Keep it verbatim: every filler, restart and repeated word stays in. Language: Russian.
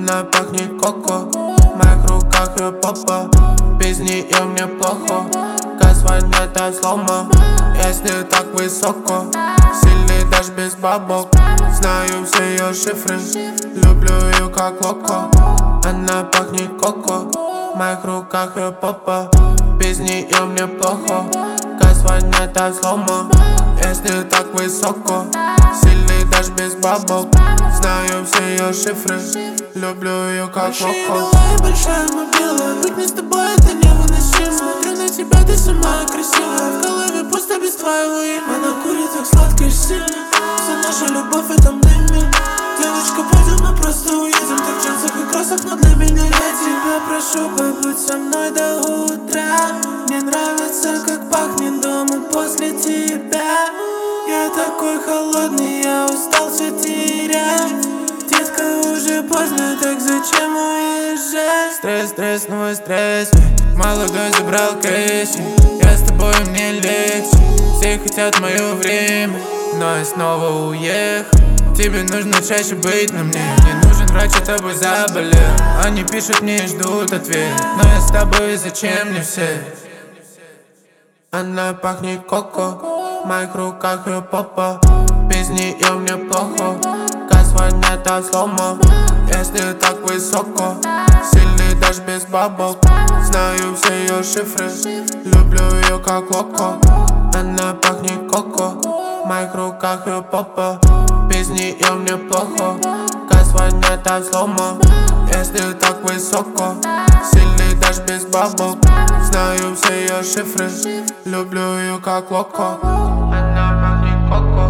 Она пахнет коко, в моих руках ее попа. Без нее мне плохо, газ воняет от слома. Если так высоко, сильный даже без бабок. Знаю все ее шифры, люблю ее как локо. Она пахнет коко, в моих руках ее попа. Без нее мне плохо, газ воняет от слома. Если так высоко, сильный даже без бабок. Знаю все ее шифры, люблю ее как локо. Большая мобила, быть не с тобой это невыносимо. Смотрю на тебя, ты самая красивая. В голове пусто без твоего имени. Она курит так сладко и сильно. Вся наша любовь в этом дыме. Девочка, пойдем, мы просто уедем. Ты в джинсах и кроссах, но для меня я тебя прошу, побудь со мной до утра. Мне нравится, как пахнет дома после тебя. Я такой холодный, я устал все терять. Детка, уже поздно, так зачем уезжать? Стресс, стресс, новый стресс. Молодой забрал Кэсси. Я с тобой, мне легче. Все хотят мое время, но я снова уехал. Тебе нужно чаще быть на мне. Не нужен врач, я тобой заболел. Они пишут мне и ждут ответ, но я с тобой, зачем мне все? Она пахнет коко, в моих руках ее попа. Без нее мне плохо, газ воняет от слома. Если так высоко, сильный даже без бабок. Знаю все ее шифры, люблю ее как локо. Она пахнет коко, в моих руках ее попа. Без нее мне плохо, газ воняет от слома. Если так высоко, сильный даже без бабок. Знаю все ее шифры, люблю ее как локо. Она пахнет коко.